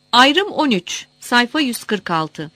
Ayrım 13, sayfa 146.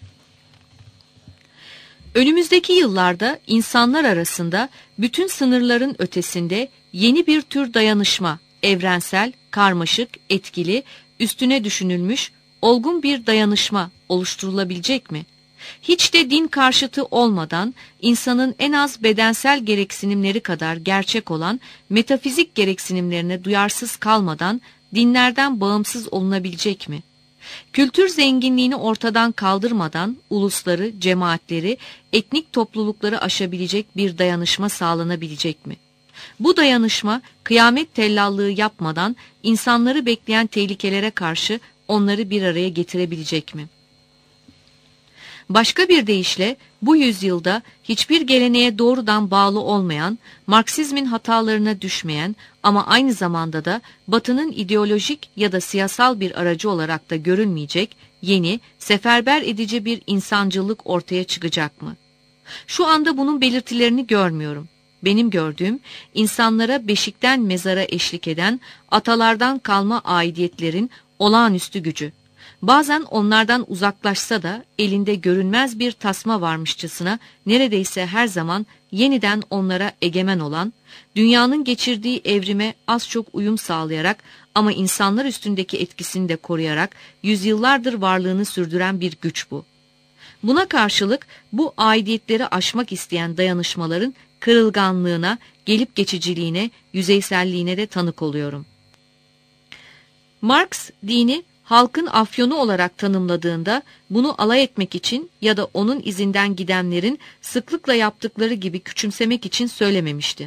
Önümüzdeki yıllarda insanlar arasında bütün sınırların ötesinde yeni bir tür dayanışma, evrensel, karmaşık, etkili, üstüne düşünülmüş, olgun bir dayanışma oluşturulabilecek mi? Hiç de din karşıtı olmadan, insanın en az bedensel gereksinimleri kadar gerçek olan metafizik gereksinimlerine duyarsız kalmadan dinlerden bağımsız olunabilecek mi? Kültür zenginliğini ortadan kaldırmadan ulusları, cemaatleri, etnik toplulukları aşabilecek bir dayanışma sağlanabilecek mi? Bu dayanışma kıyamet tellallığı yapmadan insanları bekleyen tehlikelere karşı onları bir araya getirebilecek mi? Başka bir deyişle bu yüzyılda hiçbir geleneğe doğrudan bağlı olmayan, Marksizmin hatalarına düşmeyen ama aynı zamanda da Batı'nın ideolojik ya da siyasal bir aracı olarak da görülmeyecek yeni, seferber edici bir insancılık ortaya çıkacak mı? Şu anda bunun belirtilerini görmüyorum. Benim gördüğüm, insanlara beşikten mezara eşlik eden atalardan kalma aidiyetlerin olağanüstü gücü. Bazen onlardan uzaklaşsa da elinde görünmez bir tasma varmışçasına neredeyse her zaman yeniden onlara egemen olan, dünyanın geçirdiği evrime az çok uyum sağlayarak ama insanlar üstündeki etkisini de koruyarak yüzyıllardır varlığını sürdüren bir güç bu. Buna karşılık bu aidiyetleri aşmak isteyen dayanışmaların kırılganlığına, gelip geçiciliğine, yüzeyselliğine de tanık oluyorum. Marx dini halkın afyonu olarak tanımladığında bunu alay etmek için ya da onun izinden gidenlerin sıklıkla yaptıkları gibi küçümsemek için söylememişti.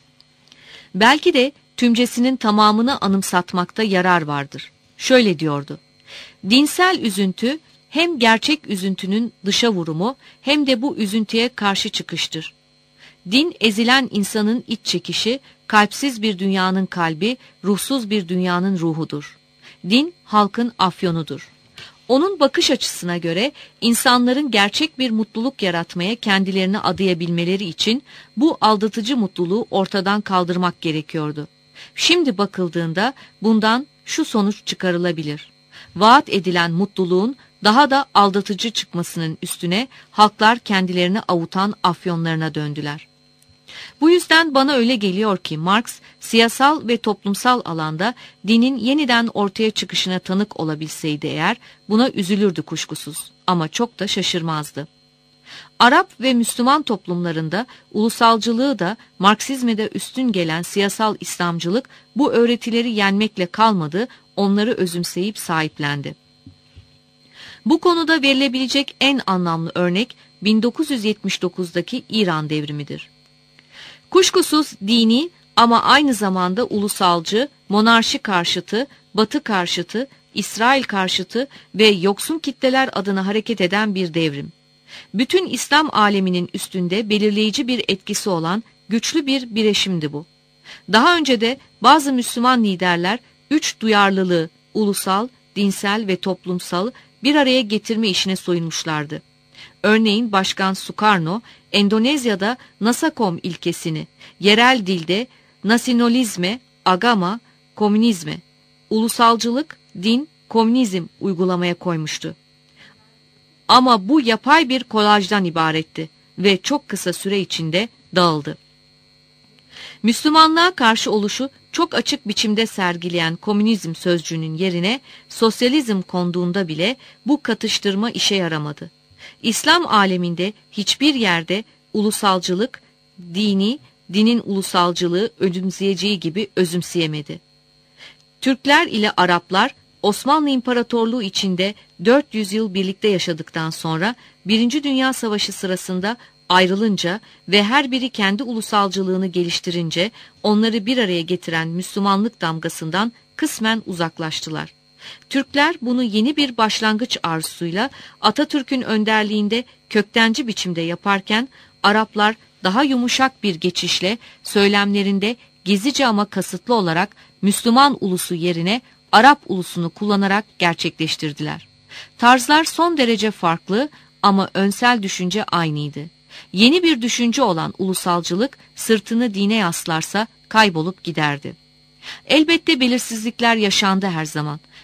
Belki de tümcesinin tamamını anımsatmakta yarar vardır. Şöyle diyordu: dinsel üzüntü hem gerçek üzüntünün dışa vurumu hem de bu üzüntüye karşı çıkıştır. Din ezilen insanın iç çekişi, kalpsiz bir dünyanın kalbi, ruhsuz bir dünyanın ruhudur. Din halkın afyonudur. Onun bakış açısına göre insanların gerçek bir mutluluk yaratmaya kendilerini adayabilmeleri için bu aldatıcı mutluluğu ortadan kaldırmak gerekiyordu. Şimdi bakıldığında bundan şu sonuç çıkarılabilir: vaat edilen mutluluğun daha da aldatıcı çıkmasının üstüne halklar kendilerini avutan afyonlarına döndüler. Bu yüzden bana öyle geliyor ki Marx, siyasal ve toplumsal alanda dinin yeniden ortaya çıkışına tanık olabilseydi eğer, buna üzülürdü kuşkusuz ama çok da şaşırmazdı. Arap ve Müslüman toplumlarında ulusalcılığı da Marksizme de üstün gelen siyasal İslamcılık bu öğretileri yenmekle kalmadı, onları özümseyip sahiplendi. Bu konuda verilebilecek en anlamlı örnek 1979'daki İran devrimidir. Kuşkusuz dini ama aynı zamanda ulusalcı, monarşi karşıtı, Batı karşıtı, İsrail karşıtı ve yoksun kitleler adına hareket eden bir devrim. Bütün İslam aleminin üstünde belirleyici bir etkisi olan güçlü bir bileşimdi bu. Daha önce de bazı Müslüman liderler üç duyarlılığı, ulusal, dinsel ve toplumsal bir araya getirme işine soyunmuşlardı. Örneğin Başkan Sukarno, Endonezya'da Nasakom ilkesini, yerel dilde nasionalizme, agama, komünizme, ulusalcılık, din, komünizm uygulamaya koymuştu. Ama bu yapay bir kolajdan ibaretti ve çok kısa süre içinde dağıldı. Müslümanlığa karşı oluşu çok açık biçimde sergileyen komünizm sözcüğünün yerine sosyalizm konduğunda bile bu katıştırma işe yaramadı. İslam aleminde hiçbir yerde ulusalcılık, dinin ulusalcılığı özümseyeceği gibi özümseyemedi. Türkler ile Araplar Osmanlı İmparatorluğu içinde 400 yıl birlikte yaşadıktan sonra 1. Dünya Savaşı sırasında ayrılınca ve her biri kendi ulusalcılığını geliştirince onları bir araya getiren Müslümanlık damgasından kısmen uzaklaştılar. Türkler bunu yeni bir başlangıç arzusuyla Atatürk'ün önderliğinde köktenci biçimde yaparken Araplar daha yumuşak bir geçişle söylemlerinde gizlice ama kasıtlı olarak Müslüman ulusu yerine Arap ulusunu kullanarak gerçekleştirdiler. Tarzlar son derece farklı ama önsel düşünce aynıydı. Yeni bir düşünce olan ulusalcılık sırtını dine yaslarsa kaybolup giderdi. Elbette belirsizlikler yaşandı her zaman.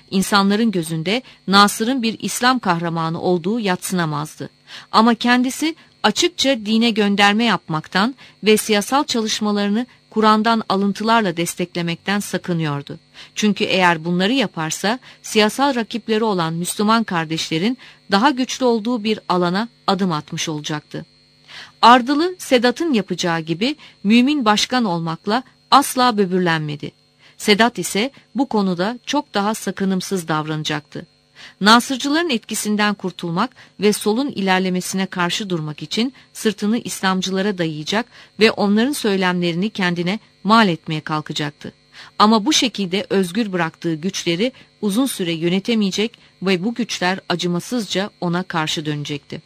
İnsanların gözünde Nasır'ın bir İslam kahramanı olduğu yadsınamazdı. Ama kendisi açıkça dine gönderme yapmaktan ve siyasal çalışmalarını Kur'an'dan alıntılarla desteklemekten sakınıyordu. Çünkü eğer bunları yaparsa siyasal rakipleri olan Müslüman kardeşlerin daha güçlü olduğu bir alana adım atmış olacaktı. Ardılı Sedat'ın yapacağı gibi mümin başkan olmakla asla böbürlenmedi. Sedat ise bu konuda çok daha sakınımsız davranacaktı. Nasırcıların etkisinden kurtulmak ve solun ilerlemesine karşı durmak için sırtını İslamcılara dayayacak ve onların söylemlerini kendine mal etmeye kalkacaktı. Ama bu şekilde özgür bıraktığı güçleri uzun süre yönetemeyecek ve bu güçler acımasızca ona karşı dönecekti.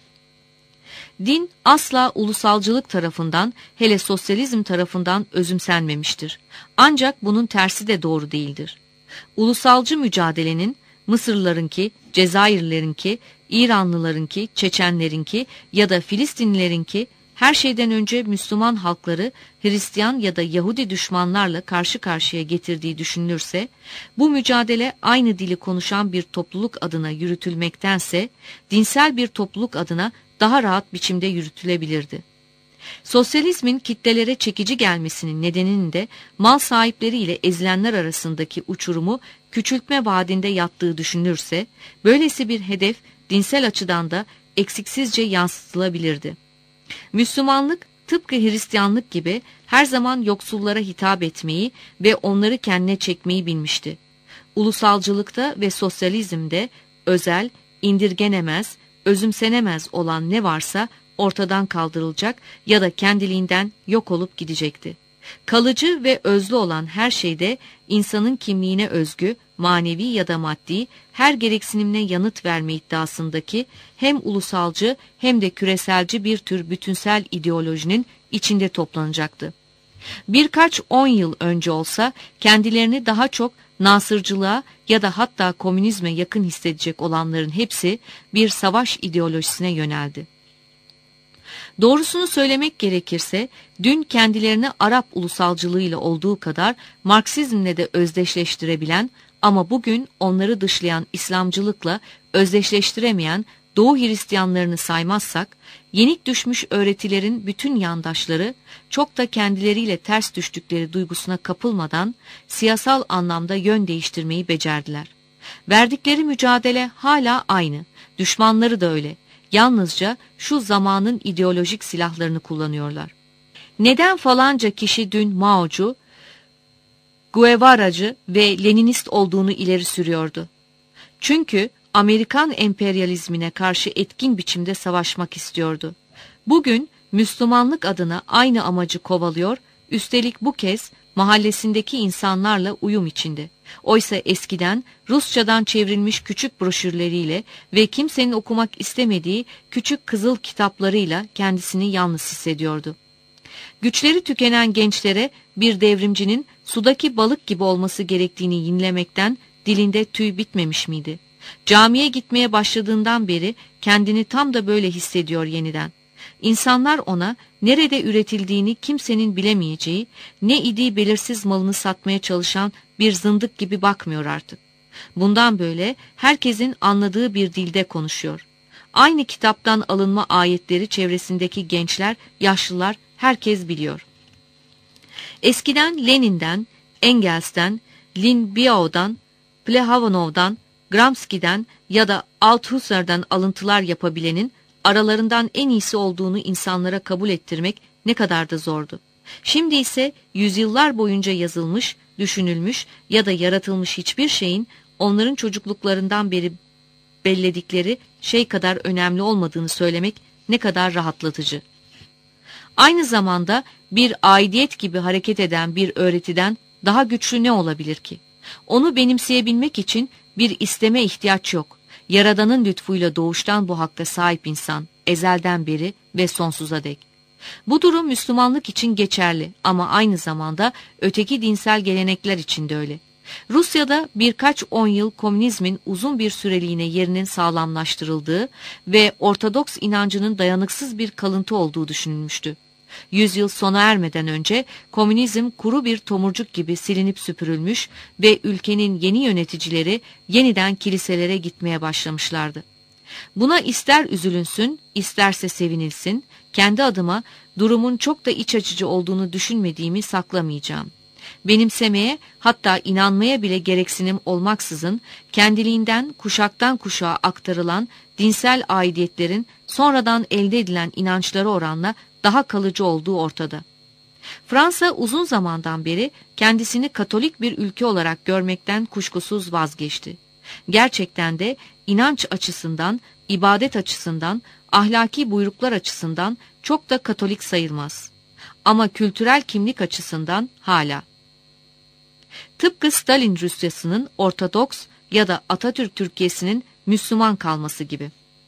Din asla ulusalcılık tarafından, hele sosyalizm tarafından özümsenmemiştir. Ancak bunun tersi de doğru değildir. Ulusalcı mücadelenin Mısırlılarınki, Cezayirlilerinki, İranlılarınki, Çeçenlerinki ya da Filistinlilerinki her şeyden önce Müslüman halkları Hristiyan ya da Yahudi düşmanlarla karşı karşıya getirdiği düşünülürse, bu mücadele aynı dili konuşan bir topluluk adına yürütülmektense, dinsel bir topluluk adına daha rahat biçimde yürütülebilirdi. Sosyalizmin kitlelere çekici gelmesinin nedeninin de mal sahipleri ile ezilenler arasındaki uçurumu küçültme vaadinde yattığı düşünülürse, böylesi bir hedef dinsel açıdan da eksiksizce yansıtılabilirdi. Müslümanlık tıpkı Hristiyanlık gibi her zaman yoksullara hitap etmeyi ve onları kendine çekmeyi bilmişti. Ulusalcılıkta ve sosyalizmde özel, indirgenemez, özümsenemez olan ne varsa ortadan kaldırılacak ya da kendiliğinden yok olup gidecekti. Kalıcı ve özlü olan her şeyde insanın kimliğine özgü, manevi ya da maddi her gereksinimine yanıt verme iddiasındaki hem ulusalcı hem de küreselci bir tür bütünsel ideolojinin içinde toplanacaktı. Birkaç 10 yıl önce olsa kendilerini daha çok Nasırcılığa ya da hatta komünizme yakın hissedecek olanların hepsi bir savaş ideolojisine yöneldi. Doğrusunu söylemek gerekirse, dün kendilerini Arap ulusalcılığıyla olduğu kadar Marksizmle de özdeşleştirebilen ama bugün onları dışlayan İslamcılıkla özdeşleştiremeyen Doğu Hristiyanlarını saymazsak, yenik düşmüş öğretilerin bütün yandaşları çok da kendileriyle ters düştükleri duygusuna kapılmadan siyasal anlamda yön değiştirmeyi becerdiler. Verdikleri mücadele hala aynı, düşmanları da öyle. Yalnızca şu zamanın ideolojik silahlarını kullanıyorlar. Neden falanca kişi dün Mao'cu, Guevara'cı ve Leninist olduğunu ileri sürüyordu? Çünkü Amerikan emperyalizmine karşı etkin biçimde savaşmak istiyordu. Bugün Müslümanlık adına aynı amacı kovalıyor, üstelik bu kez mahallesindeki insanlarla uyum içinde. Oysa eskiden Rusçadan çevrilmiş küçük broşürleriyle ve kimsenin okumak istemediği küçük kızıl kitaplarıyla kendisini yalnız hissediyordu. Güçleri tükenen gençlere bir devrimcinin sudaki balık gibi olması gerektiğini yinlemekten dilinde tüy bitmemiş miydi? Camiye gitmeye başladığından beri kendini tam da böyle hissediyor yeniden. İnsanlar ona nerede üretildiğini kimsenin bilemeyeceği, ne idiği belirsiz malını satmaya çalışan bir zındık gibi bakmıyor artık. Bundan böyle herkesin anladığı bir dilde konuşuyor. Aynı kitaptan alınma ayetleri çevresindeki gençler, yaşlılar herkes biliyor. Eskiden Lenin'den, Engels'ten, Lin Biao'dan, Plekhanov'dan, Gramsci'den ya da Althusser'den alıntılar yapabilenin aralarından en iyisi olduğunu insanlara kabul ettirmek ne kadar da zordu. Şimdi ise yüzyıllar boyunca yazılmış, düşünülmüş ya da yaratılmış hiçbir şeyin onların çocukluklarından beri belledikleri şey kadar önemli olmadığını söylemek ne kadar rahatlatıcı. Aynı zamanda bir aidiyet gibi hareket eden bir öğretiden daha güçlü ne olabilir ki? Onu benimseyebilmek için bir isteme ihtiyaç yok. Yaradan'ın lütfuyla doğuştan bu hakka sahip insan, ezelden beri ve sonsuza dek. Bu durum Müslümanlık için geçerli ama aynı zamanda öteki dinsel gelenekler için de öyle. Rusya'da birkaç 10 yıl komünizmin uzun bir süreliğine yerinin sağlamlaştırıldığı ve Ortodoks inancının dayanıksız bir kalıntı olduğu düşünülmüştü. Yüzyıl sona ermeden önce komünizm kuru bir tomurcuk gibi silinip süpürülmüş ve ülkenin yeni yöneticileri yeniden kiliselere gitmeye başlamışlardı. Buna ister üzülünsün, isterse sevinilsin, kendi adıma durumun çok da iç açıcı olduğunu düşünmediğimi saklamayacağım. Benimsemeye, hatta inanmaya bile gereksinim olmaksızın kendiliğinden kuşaktan kuşağa aktarılan dinsel aidiyetlerin sonradan elde edilen inançlara oranla daha kalıcı olduğu ortada. Fransa uzun zamandan beri kendisini Katolik bir ülke olarak görmekten kuşkusuz vazgeçti. Gerçekten de inanç açısından, ibadet açısından, ahlaki buyruklar açısından çok da Katolik sayılmaz. Ama kültürel kimlik açısından hala. Tıpkı Stalin Rusyası'nın Ortodoks ya da Atatürk Türkiye'sinin Müslüman kalması gibi.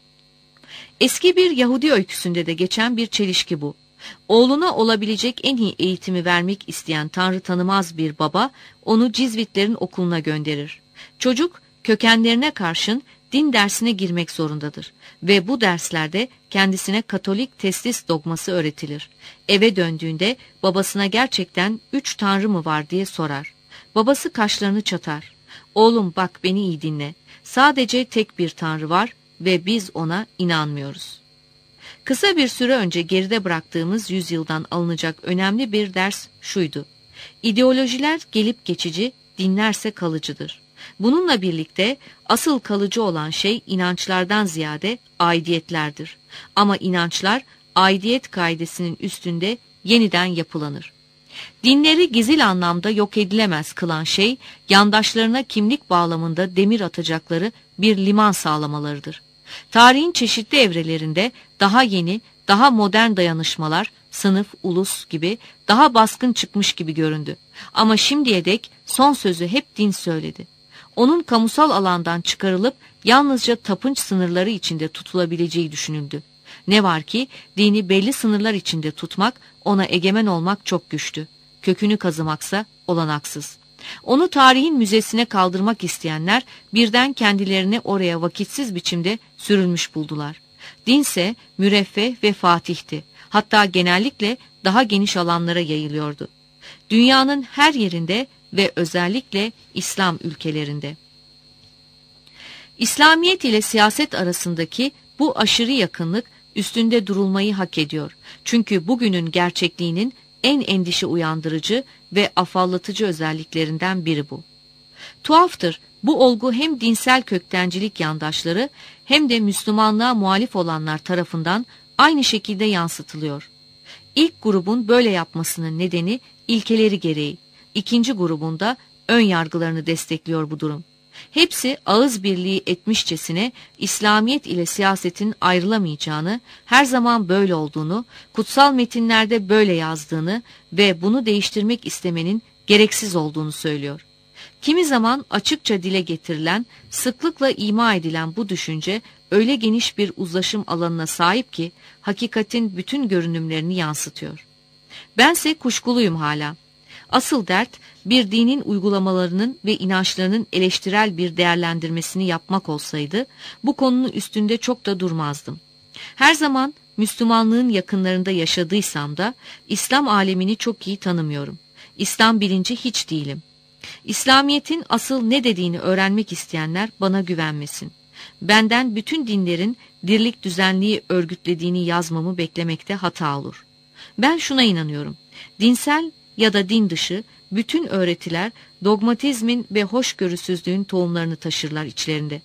Eski bir Yahudi öyküsünde de geçen bir çelişki bu. Oğluna olabilecek en iyi eğitimi vermek isteyen Tanrı tanımaz bir baba, onu Cizvitlerin okuluna gönderir. Çocuk, kökenlerine karşın din dersine girmek zorundadır ve bu derslerde kendisine Katolik teslis dogması öğretilir. Eve döndüğünde babasına gerçekten 3 tanrı mı var diye sorar. Babası kaşlarını çatar. Oğlum bak beni iyi dinle. Sadece tek bir tanrı var ve biz ona inanmıyoruz. Kısa bir süre önce geride bıraktığımız yüzyıldan alınacak önemli bir ders şuydu. İdeolojiler gelip geçici, dinlerse kalıcıdır. Bununla birlikte asıl kalıcı olan şey inançlardan ziyade aidiyetlerdir. Ama inançlar aidiyet kaidesinin üstünde yeniden yapılanır. Dinleri gizil anlamda yok edilemez kılan şey, yandaşlarına kimlik bağlamında demir atacakları bir liman sağlamalarıdır. Tarihin çeşitli evrelerinde daha yeni, daha modern dayanışmalar, sınıf, ulus gibi daha baskın çıkmış gibi göründü. Ama şimdiye dek son sözü hep din söyledi. Onun kamusal alandan çıkarılıp yalnızca tapınç sınırları içinde tutulabileceği düşünüldü. Ne var ki dini belli sınırlar içinde tutmak, ona egemen olmak çok güçtü. Kökünü kazımaksa olanaksız. Onu tarihin müzesine kaldırmak isteyenler birden kendilerini oraya vakitsiz biçimde sürülmüş buldular. Dinse müreffeh ve fatihti. Hatta genellikle daha geniş alanlara yayılıyordu. Dünyanın her yerinde ve özellikle İslam ülkelerinde. İslamiyet ile siyaset arasındaki bu aşırı yakınlık üstünde durulmayı hak ediyor. Çünkü bugünün gerçekliğinin en endişe uyandırıcı ve afallatıcı özelliklerinden biri bu. Tuhaftır, bu olgu hem dinsel köktencilik yandaşları hem de Müslümanlığa muhalif olanlar tarafından aynı şekilde yansıtılıyor. İlk grubun böyle yapmasının nedeni ilkeleri gereği, ikinci grubunda ön yargılarını destekliyor bu durum. Hepsi ağız birliği etmişçesine İslamiyet ile siyasetin ayrılamayacağını, her zaman böyle olduğunu, kutsal metinlerde böyle yazdığını ve bunu değiştirmek istemenin gereksiz olduğunu söylüyor. Kimi zaman açıkça dile getirilen, sıklıkla ima edilen bu düşünce öyle geniş bir uzlaşım alanına sahip ki hakikatin bütün görünümlerini yansıtıyor. Bense kuşkuluyum hala. Asıl dert bir dinin uygulamalarının ve inançlarının eleştirel bir değerlendirmesini yapmak olsaydı bu konunun üstünde çok da durmazdım. Her zaman Müslümanlığın yakınlarında yaşadıysam da İslam alemini çok iyi tanımıyorum. İslam bilinci hiç değilim. İslamiyet'in asıl ne dediğini öğrenmek isteyenler bana güvenmesin. Benden bütün dinlerin dirlik düzenliği örgütlediğini yazmamı beklemekte hata olur. Ben şuna inanıyorum. Dinsel ya da din dışı bütün öğretiler dogmatizmin ve hoşgörüsüzlüğün tohumlarını taşırlar içlerinde.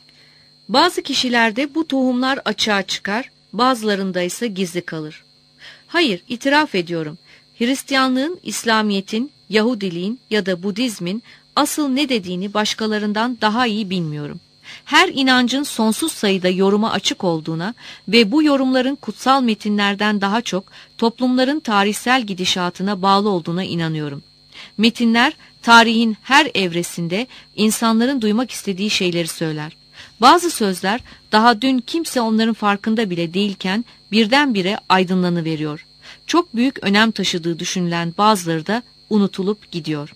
Bazı kişilerde bu tohumlar açığa çıkar, bazılarında ise gizli kalır. Hayır, itiraf ediyorum. Hristiyanlığın, İslamiyet'in, Yahudiliğin ya da Budizmin asıl ne dediğini başkalarından daha iyi bilmiyorum. Her inancın sonsuz sayıda yoruma açık olduğuna ve bu yorumların kutsal metinlerden daha çok toplumların tarihsel gidişatına bağlı olduğuna inanıyorum. Metinler tarihin her evresinde insanların duymak istediği şeyleri söyler. Bazı sözler daha dün kimse onların farkında bile değilken birdenbire aydınlanıveriyor. Çok büyük önem taşıdığı düşünülen bazıları da unutulup gidiyor.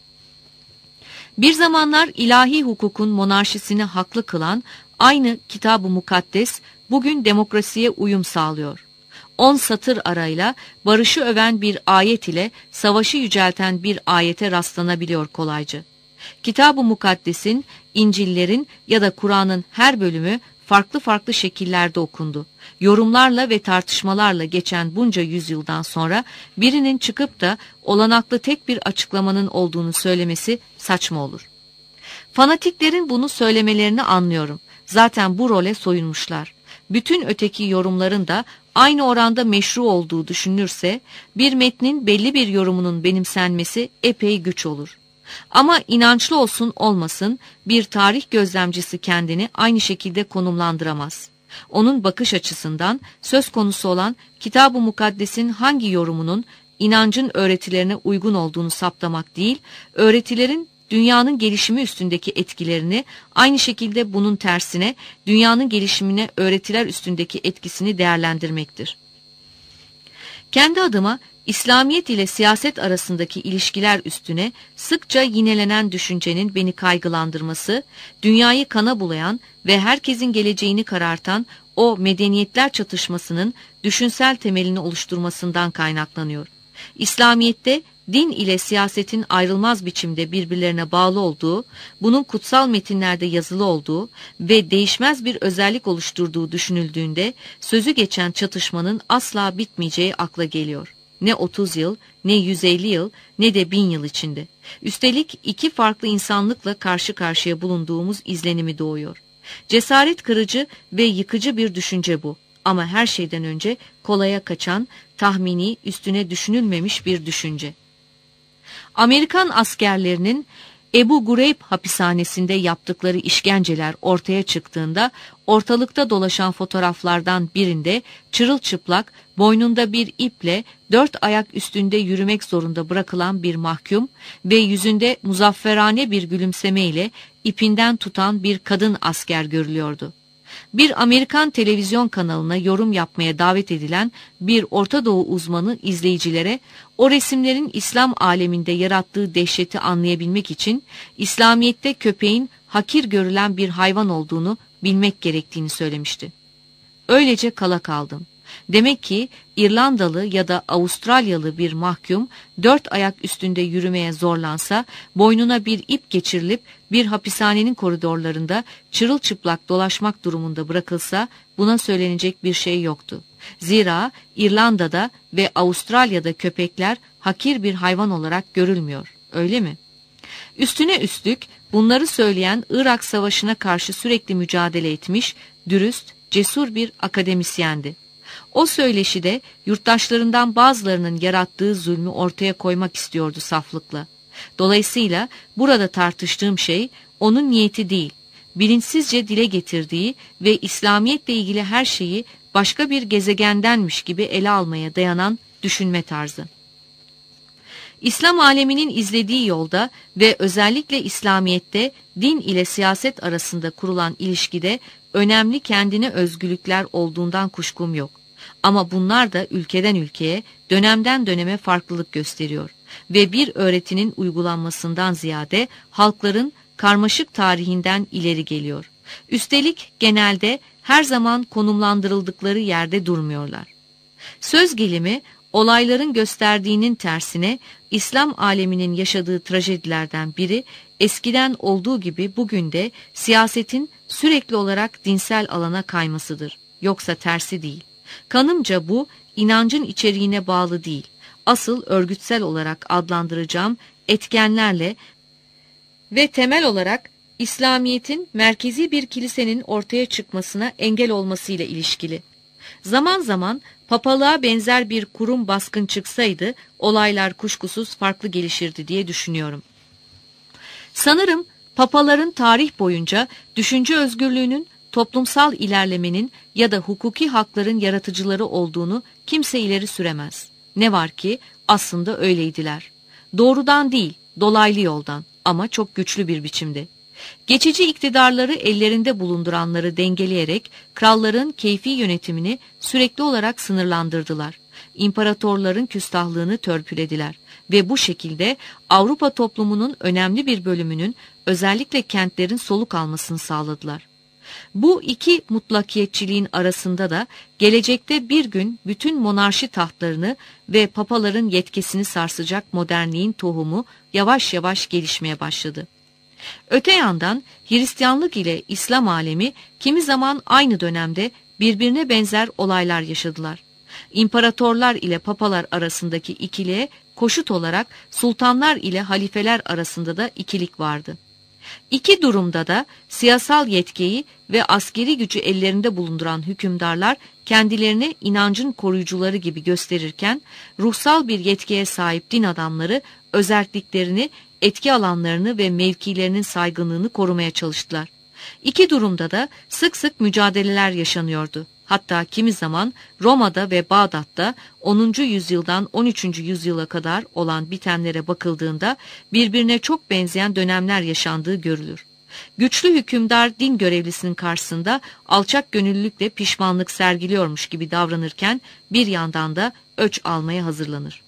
Bir zamanlar ilahi hukukun monarşisini haklı kılan aynı Kitab-ı Mukaddes bugün demokrasiye uyum sağlıyor. 10 satır arayla barışı öven bir ayet ile savaşı yücelten bir ayete rastlanabiliyor kolayca. Kitab-ı Mukaddes'in, İncil'lerin ya da Kur'an'ın her bölümü farklı farklı şekillerde okundu. Yorumlarla ve tartışmalarla geçen bunca yüzyıldan sonra birinin çıkıp da olanaklı tek bir açıklamanın olduğunu söylemesi saçma olur. Fanatiklerin bunu söylemelerini anlıyorum. Zaten bu role soyunmuşlar. Bütün öteki yorumların da aynı oranda meşru olduğu düşünülürse bir metnin belli bir yorumunun benimsenmesi epey güç olur. Ama inançlı olsun olmasın bir tarih gözlemcisi kendini aynı şekilde konumlandıramaz. Onun bakış açısından söz konusu olan Kitab-ı Mukaddes'in hangi yorumunun inancın öğretilerine uygun olduğunu saptamak değil, öğretilerin dünyanın gelişimi üstündeki etkilerini, aynı şekilde bunun tersine dünyanın gelişimine öğretiler üstündeki etkisini değerlendirmektir. Kendi adıma İslamiyet ile siyaset arasındaki ilişkiler üstüne sıkça yinelenen düşüncenin beni kaygılandırması, dünyayı kana bulayan ve herkesin geleceğini karartan o medeniyetler çatışmasının düşünsel temelini oluşturmasından kaynaklanıyor. İslamiyet'te din ile siyasetin ayrılmaz biçimde birbirlerine bağlı olduğu, bunun kutsal metinlerde yazılı olduğu ve değişmez bir özellik oluşturduğu düşünüldüğünde sözü geçen çatışmanın asla bitmeyeceği akla geliyor. Ne 30 yıl, ne 150 yıl, ne de 1000 yıl içinde. Üstelik iki farklı insanlıkla karşı karşıya bulunduğumuz izlenimi doğuyor. Cesaret kırıcı ve yıkıcı bir düşünce bu. Ama her şeyden önce kolaya kaçan, tahmini, üstüne düşünülmemiş bir düşünce. Amerikan askerlerinin Ebu Gureyb hapishanesinde yaptıkları işkenceler ortaya çıktığında ortalıkta dolaşan fotoğraflardan birinde çırılçıplak, boynunda bir iple 4 ayak üstünde yürümek zorunda bırakılan bir mahkum ve yüzünde muzafferane bir gülümsemeyle ipinden tutan bir kadın asker görülüyordu. Bir Amerikan televizyon kanalına yorum yapmaya davet edilen bir Orta Doğu uzmanı izleyicilere o resimlerin İslam aleminde yarattığı dehşeti anlayabilmek için İslamiyet'te köpeğin hakir görülen bir hayvan olduğunu bilmek gerektiğini söylemişti. Öylece kala kaldım. Demek ki İrlandalı ya da Avustralyalı bir mahkum 4 ayak üstünde yürümeye zorlansa, boynuna bir ip geçirilip bir hapishanenin koridorlarında çırılçıplak dolaşmak durumunda bırakılsa buna söylenecek bir şey yoktu. Zira İrlanda'da ve Avustralya'da köpekler hakir bir hayvan olarak görülmüyor, öyle mi? Üstüne üstlük bunları söyleyen Irak Savaşı'na karşı sürekli mücadele etmiş, dürüst, cesur bir akademisyendi. O söyleşide yurttaşlarından bazılarının yarattığı zulmü ortaya koymak istiyordu saflıkla. Dolayısıyla burada tartıştığım şey onun niyeti değil, bilinçsizce dile getirdiği ve İslamiyetle ilgili her şeyi başka bir gezegendenmiş gibi ele almaya dayanan düşünme tarzı. İslam aleminin izlediği yolda ve özellikle İslamiyet'te din ile siyaset arasında kurulan ilişkide önemli kendine özgürlükler olduğundan kuşkum yok. Ama bunlar da ülkeden ülkeye, dönemden döneme farklılık gösteriyor ve bir öğretinin uygulanmasından ziyade halkların karmaşık tarihinden ileri geliyor. Üstelik genelde her zaman konumlandırıldıkları yerde durmuyorlar. Söz gelimi, olayların gösterdiğinin tersine İslam aleminin yaşadığı trajedilerden biri, eskiden olduğu gibi bugün de siyasetin sürekli olarak dinsel alana kaymasıdır. Yoksa tersi değil. Kanımca bu, inancın içeriğine bağlı değil, asıl örgütsel olarak adlandıracağım etkenlerle ve temel olarak İslamiyet'in merkezi bir kilisenin ortaya çıkmasına engel olmasıyla ilişkili. Zaman zaman papalığa benzer bir kurum baskın çıksaydı, olaylar kuşkusuz farklı gelişirdi diye düşünüyorum. Sanırım papaların tarih boyunca düşünce özgürlüğünün, toplumsal ilerlemenin ya da hukuki hakların yaratıcıları olduğunu kimse ileri süremez. Ne var ki aslında öyleydiler. Doğrudan değil, dolaylı yoldan ama çok güçlü bir biçimde. Geçici iktidarları ellerinde bulunduranları dengeleyerek kralların keyfi yönetimini sürekli olarak sınırlandırdılar. İmparatorların küstahlığını törpülediler ve bu şekilde Avrupa toplumunun önemli bir bölümünün, özellikle kentlerin soluk almasını sağladılar. Bu iki mutlakiyetçiliğin arasında da gelecekte bir gün bütün monarşi tahtlarını ve papaların yetkisini sarsacak modernliğin tohumu yavaş yavaş gelişmeye başladı. Öte yandan Hristiyanlık ile İslam alemi kimi zaman aynı dönemde birbirine benzer olaylar yaşadılar. İmparatorlar ile papalar arasındaki ikiliğe koşut olarak sultanlar ile halifeler arasında da ikilik vardı. İki durumda da siyasal yetkiyi ve askeri gücü ellerinde bulunduran hükümdarlar kendilerini inancın koruyucuları gibi gösterirken, ruhsal bir yetkiye sahip din adamları özerkliklerini, etki alanlarını ve mevkilerinin saygınlığını korumaya çalıştılar. İki durumda da sık sık mücadeleler yaşanıyordu. Hatta kimi zaman Roma'da ve Bağdat'ta 10. yüzyıldan 13. yüzyıla kadar olan bitenlere bakıldığında birbirine çok benzeyen dönemler yaşandığı görülür. Güçlü hükümdar din görevlisinin karşısında alçak gönüllülükle pişmanlık sergiliyormuş gibi davranırken bir yandan da öç almaya hazırlanır.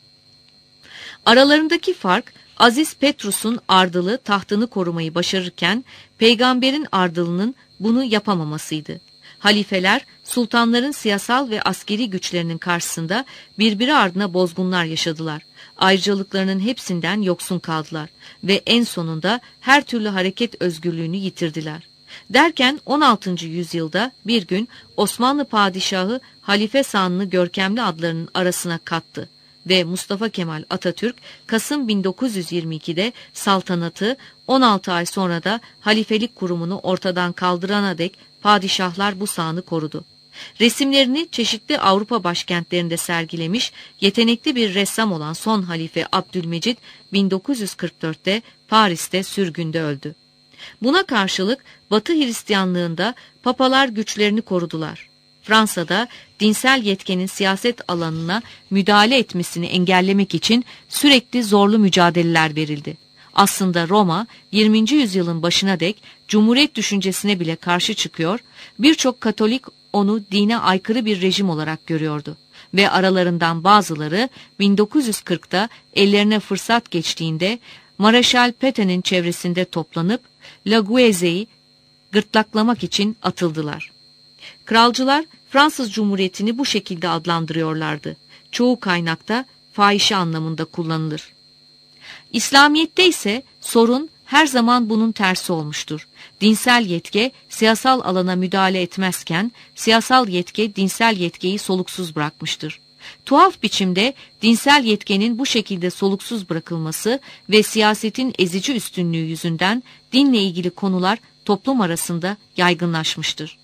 Aralarındaki fark Aziz Petrus'un ardılı tahtını korumayı başarırken peygamberin ardılının bunu yapamamasıydı. Halifeler, sultanların siyasal ve askeri güçlerinin karşısında birbiri ardına bozgunlar yaşadılar. Ayrıcalıklarının hepsinden yoksun kaldılar ve en sonunda her türlü hareket özgürlüğünü yitirdiler. Derken 16. yüzyılda bir gün Osmanlı padişahı halife sanını görkemli adlarının arasına kattı ve Mustafa Kemal Atatürk Kasım 1922'de saltanatı, 16 ay sonra da halifelik kurumunu ortadan kaldırana dek padişahlar bu sahanı korudu. Resimlerini çeşitli Avrupa başkentlerinde sergilemiş yetenekli bir ressam olan son halife Abdülmecid 1944'te Paris'te sürgünde öldü. Buna karşılık Batı Hristiyanlığında papalar güçlerini korudular. Fransa'da dinsel yetkenin siyaset alanına müdahale etmesini engellemek için sürekli zorlu mücadeleler verildi. Aslında Roma 20. yüzyılın başına dek cumhuriyet düşüncesine bile karşı çıkıyor, birçok Katolik onu dine aykırı bir rejim olarak görüyordu ve aralarından bazıları 1940'da ellerine fırsat geçtiğinde Mareşal Pétain'in çevresinde toplanıp La Guise'yi gırtlaklamak için atıldılar. Kralcılar Fransız Cumhuriyeti'ni bu şekilde adlandırıyorlardı. Çoğu kaynakta fahişe anlamında kullanılır. İslamiyet'te ise sorun her zaman bunun tersi olmuştur. Dinsel yetki siyasal alana müdahale etmezken siyasal yetki dinsel yetkiyi soluksuz bırakmıştır. Tuhaf biçimde dinsel yetkenin bu şekilde soluksuz bırakılması ve siyasetin ezici üstünlüğü yüzünden dinle ilgili konular toplum arasında yaygınlaşmıştır.